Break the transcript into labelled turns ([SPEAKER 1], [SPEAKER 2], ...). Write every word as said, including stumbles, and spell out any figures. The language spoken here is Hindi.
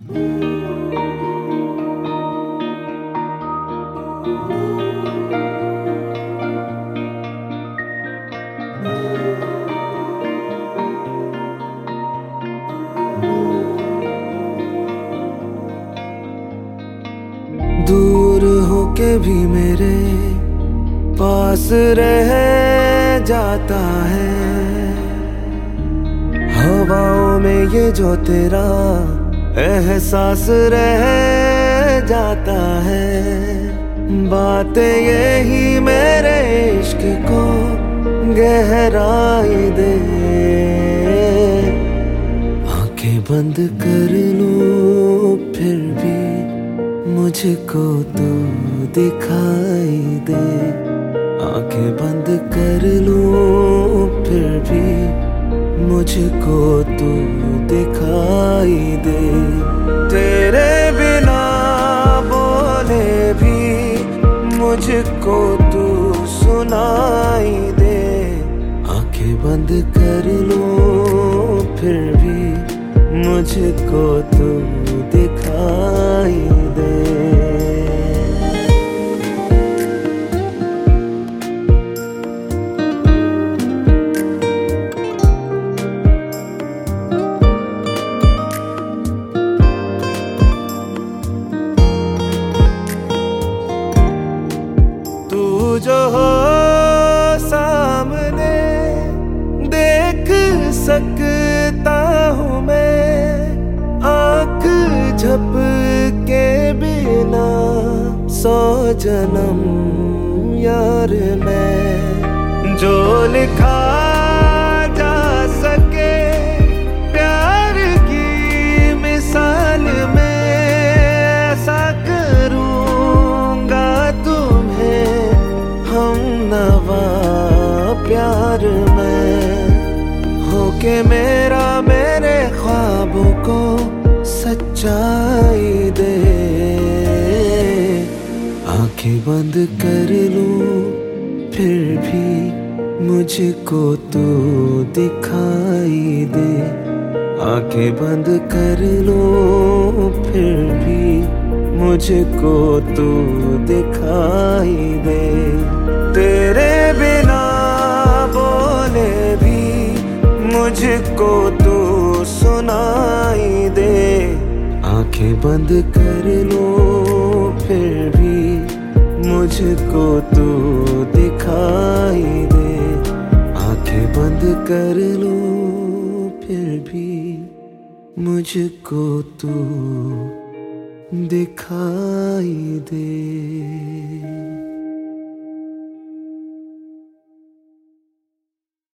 [SPEAKER 1] दूर होके भी मेरे पास रह जाता है, हवाओं में ये जो तेरा एहसास रह जाता है। बातें यही मेरे इश्क को गहराई दे, आंखें बंद कर लूं फिर भी मुझको तो दिखाई दे। आंखें बंद कर लूं फिर भी मुझको तो दिखाई दे। तेरे बिना बोले भी मुझको तू सुनाई दे। आंखें बंद कर लूं फिर भी मुझको तू दिखाई दे। तू जो हो सामने देख सकता हूँ मैं, आँख झपके बिना सौ जन्म यार मैं। जो लिखा जा सके प्यार की मिसाल में, ऐसा करूँगा तुम्हें हमनवा प्यार में। होके मेरा मेरे ख्वाबों को सच्चाई दे। आंखें बंद कर लूं फिर भी मुझको तो दिखाई दे। आंखें बंद कर लूं फिर भी मुझको तो दिखाई दे। तेरे बिना बोले भी मुझको तो सुनाई दे। आंखें बंद कर लो फिर भी मुझको तो दिखाई दे। आंखें बंद कर लो फिर भी मुझको तो दिखाई दे।